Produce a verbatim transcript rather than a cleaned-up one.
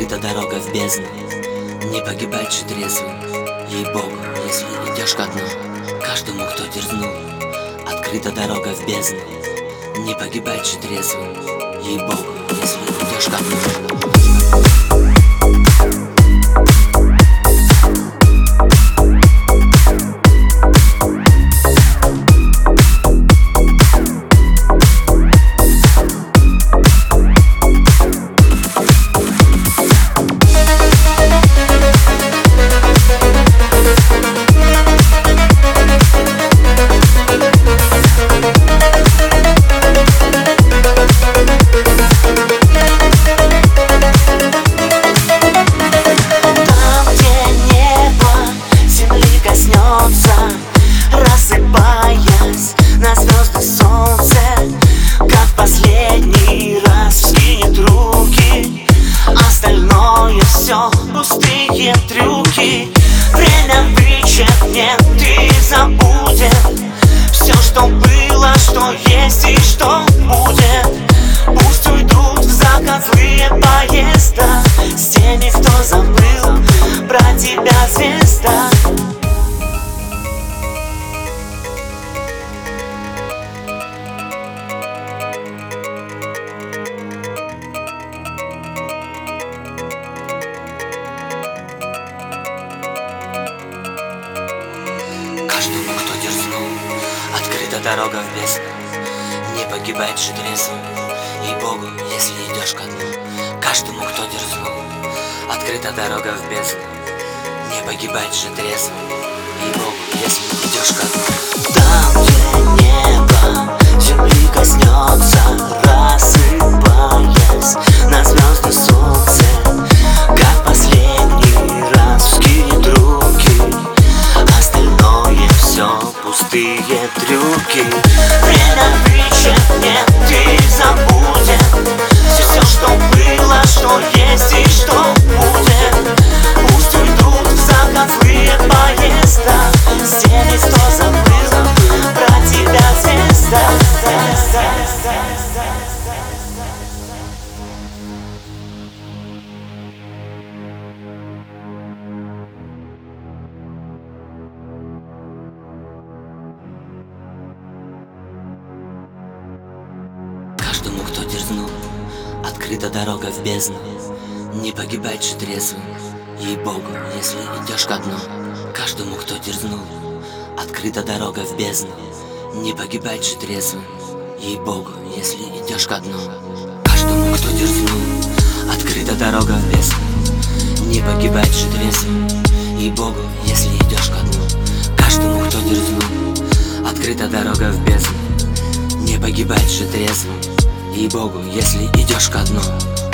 Открыта дорога в бездну, не погибать же трезвым. Ей-богу, если идешь ко дну, каждому, кто дерзнул. Открыта дорога в бездну, не погибать же трезвым. Ей-богу, если идешь ко дну. Рассыпаясь на звезды солнце, как последний раз вскинет руки. Остальное все пустые трюки. Время вычеркнет и забудет все, что было, что есть и что будет. Пусть уйдут в закат злые поезда с теми, кто забыл про тебя, звезда. Каждому, кто дерзнул, открыта дорога в бездну, не погибать же трезвым. Ей-богу, если идешь ко дну, каждому, кто дерзнул, открыта дорога в бездну, не погибать же трезвым. Ей-богу, если идешь ко дну. Там, где небо земли коснется, рассыпаясь на звезды солнце, как последний раз вскинет руки. Остальное все пустые трюки. Время вычеркнет и забудет все, что было, что есть и что будет. Пусть уйдут в закат злые поезда с теми, кто забыл про тебя, звезда. Каждому, кто дерзнул, открыта дорога в бездну, не погибать же трезвым. Ей-богу, если идешь ко дну, каждому, кто дерзнул, открыта дорога в бездну, не погибать же трезвым. Ей-богу, если идешь ко дну, каждому, кто дерзнул, открыта дорога в бездну, не погибать же трезвым. Ей-богу, если идешь ко дну, каждому, кто дерзнул, открыта дорога в бездну, не погибать же трезвым. Ей-богу, если идешь ко дну.